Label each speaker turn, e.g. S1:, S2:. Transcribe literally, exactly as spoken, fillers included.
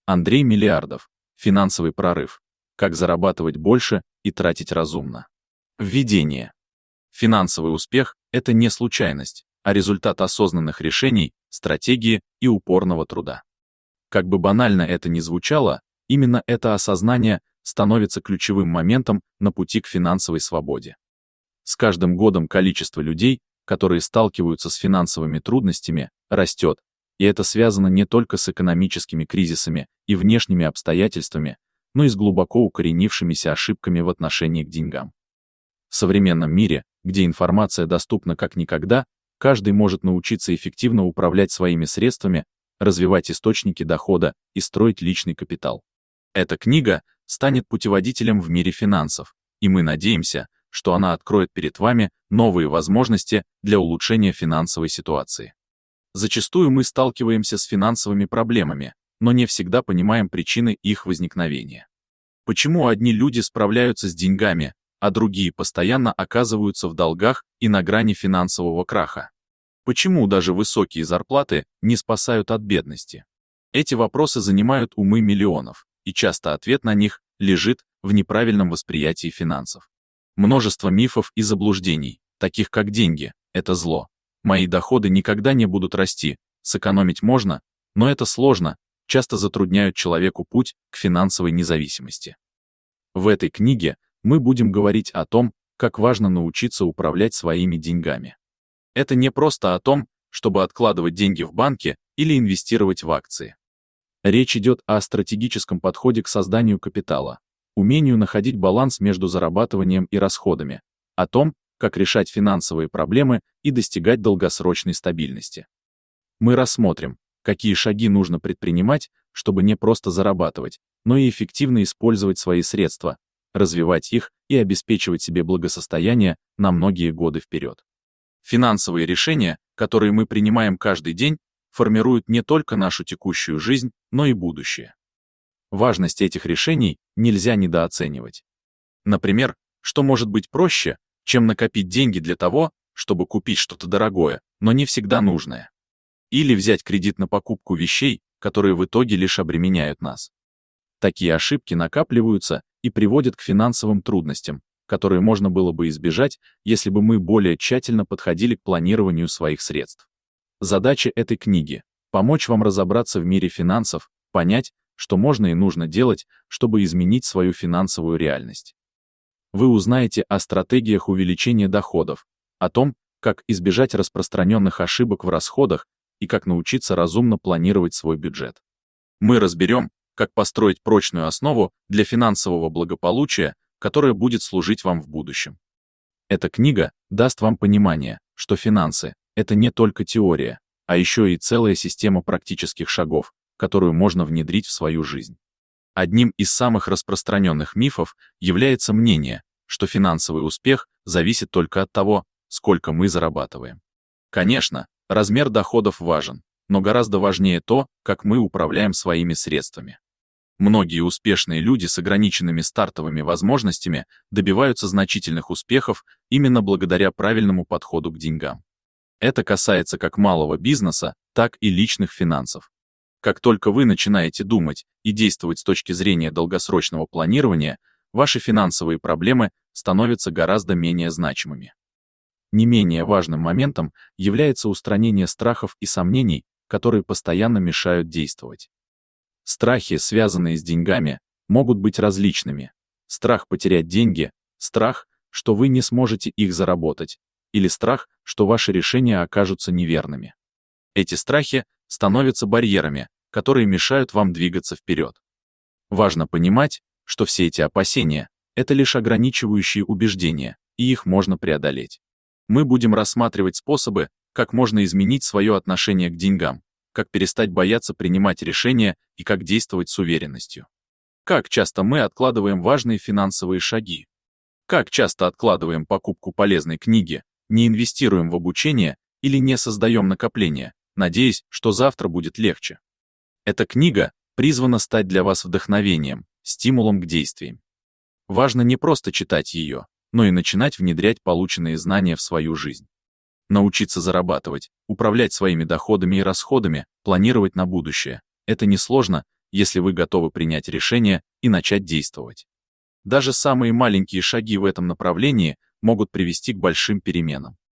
S1: Андрей Миллиардов. Финансовый прорыв. Как зарабатывать больше и тратить разумно. Введение. Финансовый успех – это не случайность, а результат осознанных решений, стратегии и упорного труда. Как бы банально это ни звучало, именно это осознание становится ключевым моментом на пути к финансовой свободе. С каждым годом количество людей, которые сталкиваются с финансовыми трудностями, растет, и это связано не только с экономическими кризисами и внешними обстоятельствами, но и с глубоко укоренившимися ошибками в отношении к деньгам. В современном мире, где информация доступна как никогда, каждый может научиться эффективно управлять своими средствами, развивать источники дохода и строить личный капитал. Эта книга станет путеводителем в мире финансов, и мы надеемся, что она откроет перед вами новые возможности для улучшения финансовой ситуации. Зачастую мы сталкиваемся с финансовыми проблемами, но не всегда понимаем причины их возникновения. Почему одни люди справляются с деньгами, а другие постоянно оказываются в долгах и на грани финансового краха? Почему даже высокие зарплаты не спасают от бедности? Эти вопросы занимают умы миллионов, и часто ответ на них лежит в неправильном восприятии финансов. Множество мифов и заблуждений, таких как деньги – это зло. Мои доходы никогда не будут расти, сэкономить можно, но это сложно, часто затрудняют человеку путь к финансовой независимости. В этой книге мы будем говорить о том, как важно научиться управлять своими деньгами. Это не просто о том, чтобы откладывать деньги в банке или инвестировать в акции. Речь идет о стратегическом подходе к созданию капитала, умению находить баланс между зарабатыванием и расходами, о том, как решать финансовые проблемы и достигать долгосрочной стабильности. Мы рассмотрим, какие шаги нужно предпринимать, чтобы не просто зарабатывать, но и эффективно использовать свои средства, развивать их и обеспечивать себе благосостояние на многие годы вперед. Финансовые решения, которые мы принимаем каждый день, формируют не только нашу текущую жизнь, но и будущее. Важность этих решений нельзя недооценивать. Например, что может быть проще, чем накопить деньги для того, чтобы купить что-то дорогое, но не всегда нужное. Или взять кредит на покупку вещей, которые в итоге лишь обременяют нас. Такие ошибки накапливаются и приводят к финансовым трудностям, которые можно было бы избежать, если бы мы более тщательно подходили к планированию своих средств. Задача этой книги – помочь вам разобраться в мире финансов, понять, что можно и нужно делать, чтобы изменить свою финансовую реальность. Вы узнаете о стратегиях увеличения доходов, о том, как избежать распространенных ошибок в расходах и как научиться разумно планировать свой бюджет. Мы разберем, как построить прочную основу для финансового благополучия, которая будет служить вам в будущем. Эта книга даст вам понимание, что финансы – это не только теория, а еще и целая система практических шагов, которую можно внедрить в свою жизнь. Одним из самых распространенных мифов является мнение, что финансовый успех зависит только от того, сколько мы зарабатываем. Конечно, размер доходов важен, но гораздо важнее то, как мы управляем своими средствами. Многие успешные люди с ограниченными стартовыми возможностями добиваются значительных успехов именно благодаря правильному подходу к деньгам. Это касается как малого бизнеса, так и личных финансов. Как только вы начинаете думать и действовать с точки зрения долгосрочного планирования, ваши финансовые проблемы становятся гораздо менее значимыми. Не менее важным моментом является устранение страхов и сомнений, которые постоянно мешают действовать. Страхи, связанные с деньгами, могут быть различными. Страх потерять деньги, страх, что вы не сможете их заработать, или страх, что ваши решения окажутся неверными. Эти страхи становятся барьерами, которые мешают вам двигаться вперед. Важно понимать, что все эти опасения – это лишь ограничивающие убеждения, и их можно преодолеть. Мы будем рассматривать способы, как можно изменить свое отношение к деньгам, как перестать бояться принимать решения и как действовать с уверенностью. Как часто мы откладываем важные финансовые шаги? Как часто откладываем покупку полезной книги, не инвестируем в обучение или не создаем накопления, надеясь, что завтра будет легче? Эта книга призвана стать для вас вдохновением, стимулом к действиям. Важно не просто читать ее, но и начинать внедрять полученные знания в свою жизнь. Научиться зарабатывать, управлять своими доходами и расходами, планировать на будущее – это несложно, если вы готовы принять решение и начать действовать. Даже самые маленькие шаги в этом направлении могут привести к большим переменам.